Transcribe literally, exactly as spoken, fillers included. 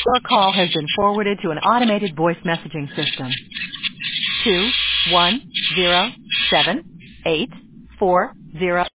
Your call has been forwarded to an automated voice messaging system. Two one zero seven eight four zero